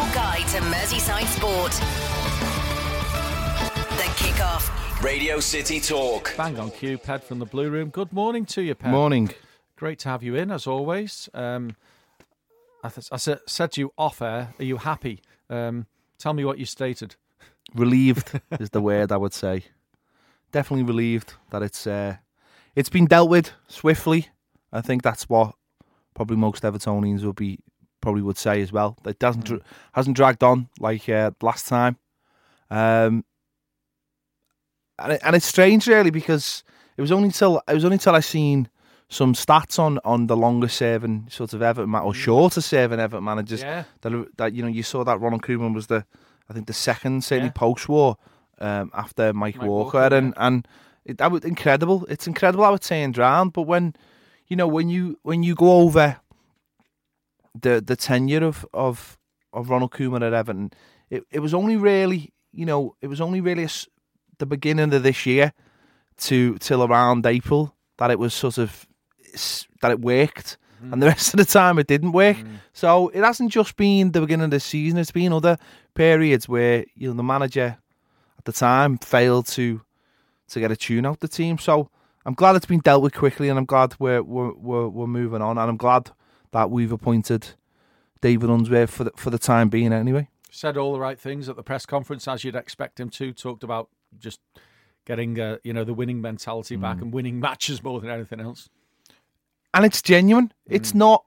Your guide to Merseyside sport. The Kickoff. Radio City Talk. Bang on cue, Ped from the Blue Room. Good morning to you, Ped. Morning. Great to have you in, as always. I said to you off air, are you happy? Tell me what you stated. Relieved is the word I would say. Definitely relieved that it's been dealt with swiftly. I think that's what probably most Evertonians would say as well. It hasn't dragged on like last time. And it's strange really, because it was only till I seen some stats on the longest serving sort of Everton or shorter serving Everton managers that you saw that Ronald Koeman was the second certainly post-war after Mike Walker. And that was incredible. It's incredible how it turned round. But when you go over the tenure of Ronald Koeman at Everton, it was only really the beginning of this year till around April that it was sort of that it worked, and the rest of the time it didn't work. So it hasn't just been the beginning of the season; it's been other periods where the manager at the time failed to get a tune out the team. So I'm glad it's been dealt with quickly, and I'm glad we're moving on, and I'm glad that we've appointed David Unsworth for the time being anyway. Said all the right things at the press conference, as you'd expect him to. Talked about just getting the winning mentality back and winning matches more than anything else. And it's genuine. It's not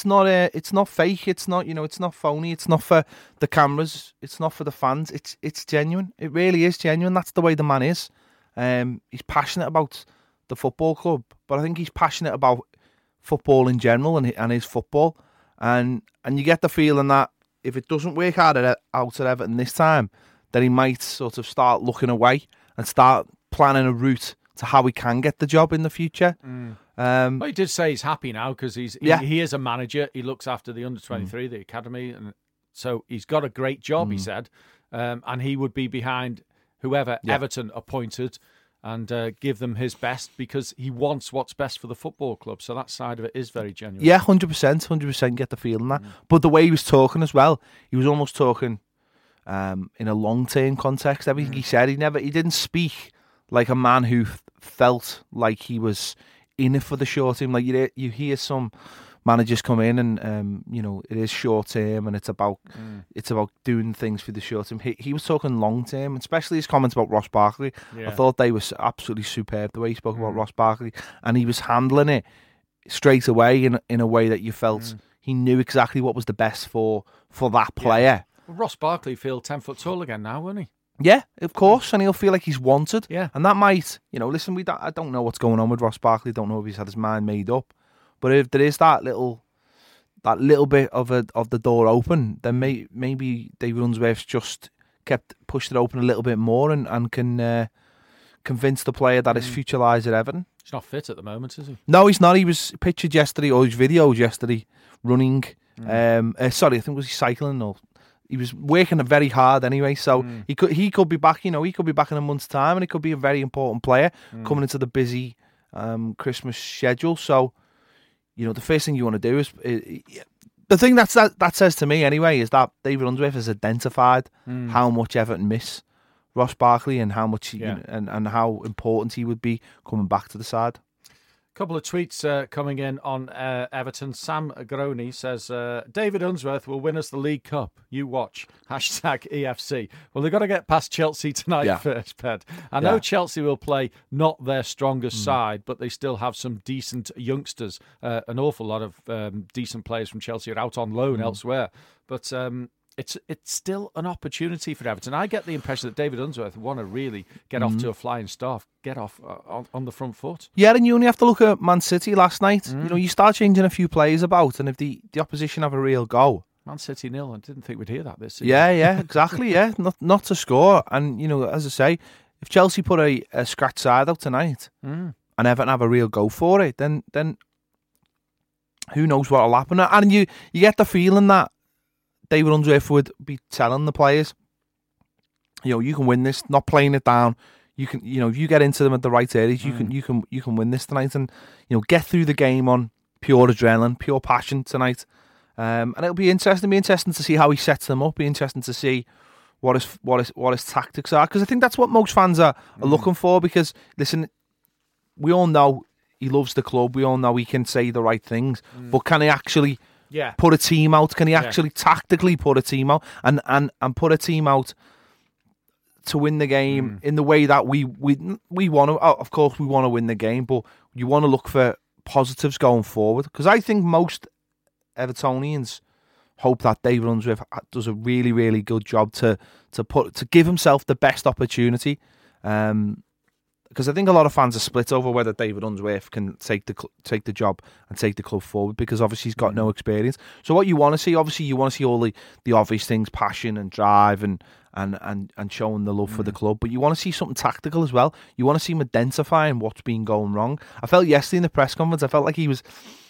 fake. It's not it's not phony. It's not for the cameras. It's not for the fans. It's genuine. It really is genuine. That's the way the man is. He's passionate about the football club, but I think he's passionate about football in general and his football. And you get the feeling that if it doesn't work out at Everton this time, then he might sort of start looking away and start planning a route to how he can get the job in the future. Well, he did say he's happy now because he is a manager. He looks after the under-23, the academy, and so he's got a great job, he said, and he would be behind whoever Everton appointed and give them his best because he wants what's best for the football club. So that side of it is very genuine. Yeah, 100% get the feeling that. But the way he was talking as well, he was almost talking in a long-term context. Everything he said, he didn't speak like a man who felt like he was in it for the short term. Like you hear some managers come in and it is short term and it's about doing things for the short term. He was talking long term, especially his comments about Ross Barkley. I thought they were absolutely superb the way he spoke about Ross Barkley, and he was handling it straight away in a way that you felt he knew exactly what was the best for that player. Well, Ross Barkley feels 10 foot tall again now, won't he? Yeah, of course, and he'll feel like he's wanted. Yeah, and that might, listen, I don't know what's going on with Ross Barkley. Don't know if he's had his mind made up. But if there is that little bit of the door open, then maybe David Unsworth's just pushed it open a little bit more and can convince the player that his future lies at Everton. He's not fit at the moment, is he? No, he's not. He was pictured yesterday, or his videos yesterday, running. Sorry, I think was he cycling or. He was working very hard anyway, so he could be back. He could be back in a month's time, and he could be a very important player coming into the busy Christmas schedule. So, the first thing you want to do is the thing that says to me anyway is that David Unsworth has identified how much Everton miss Ross Barkley and how much and how important he would be coming back to the side. Couple of tweets coming in on Everton. Sam Groney says, David Unsworth will win us the League Cup. You watch. #EFC. Well, they've got to get past Chelsea tonight first, Ped. I know Chelsea will play not their strongest side, but they still have some decent youngsters. An awful lot of decent players from Chelsea are out on loan elsewhere. But it's still an opportunity for Everton. I get the impression that David Unsworth want to really get off to a flying start, get off on the front foot. Yeah, and you only have to look at Man City last night. You start changing a few players about, and if the opposition have a real go. Man City 0. I didn't think we'd hear that this season. Yeah, exactly. Yeah, not to score. And as I say, if Chelsea put a scratch side out tonight and Everton have a real go for it, then who knows what will happen? And you get the feeling that David Unsworth would be telling the players, you can win this, not playing it down. You can, if you get into them at the right areas, you can win this tonight, and get through the game on pure adrenaline, pure passion tonight, And it'll be interesting. Be interesting to see how he sets them up. Be interesting to see what his tactics are, because I think that's what most fans are looking for. Because listen, we all know he loves the club. We all know he can say the right things, but can he actually put a team out? Can he actually tactically put a team out and put a team out to win the game in the way that we want to? Of course, we want to win the game, but you want to look for positives going forward, because I think most Evertonians hope that David Unsworth does a really, really good job to give himself the best opportunity. Because I think a lot of fans are split over whether David Unsworth can take the job and take the club forward, because obviously he's got no experience. So what you want to see, obviously, you want to see all the obvious things, passion and drive and showing the love for the club, but you want to see something tactical as well. You want to see him identifying what's been going wrong. I felt yesterday in the press conference, I felt like he was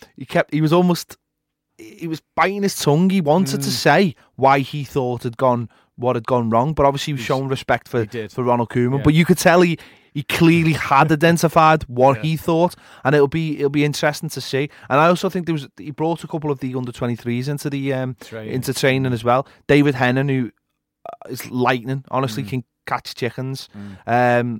biting his tongue. He wanted to say why he thought what had gone wrong, but obviously he was showing respect for Ronald Koeman. But you could tell he clearly had identified what he thought, and it'll be interesting to see. And I also think he brought a couple of the under-23s into the into training as well. David Hennon, who is lightning, honestly, can catch chickens, and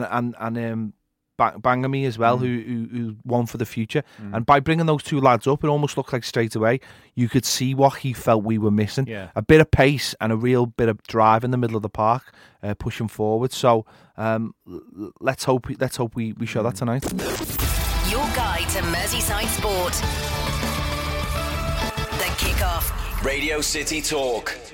Bangami as well, who won for the future. And by bringing those two lads up, it almost looked like straight away you could see what he felt we were missing. Yeah. A bit of pace and a real bit of drive in the middle of the park, pushing forward. So let's hope we show that tonight. Your guide to Merseyside sport. The Kickoff. Radio City Talk.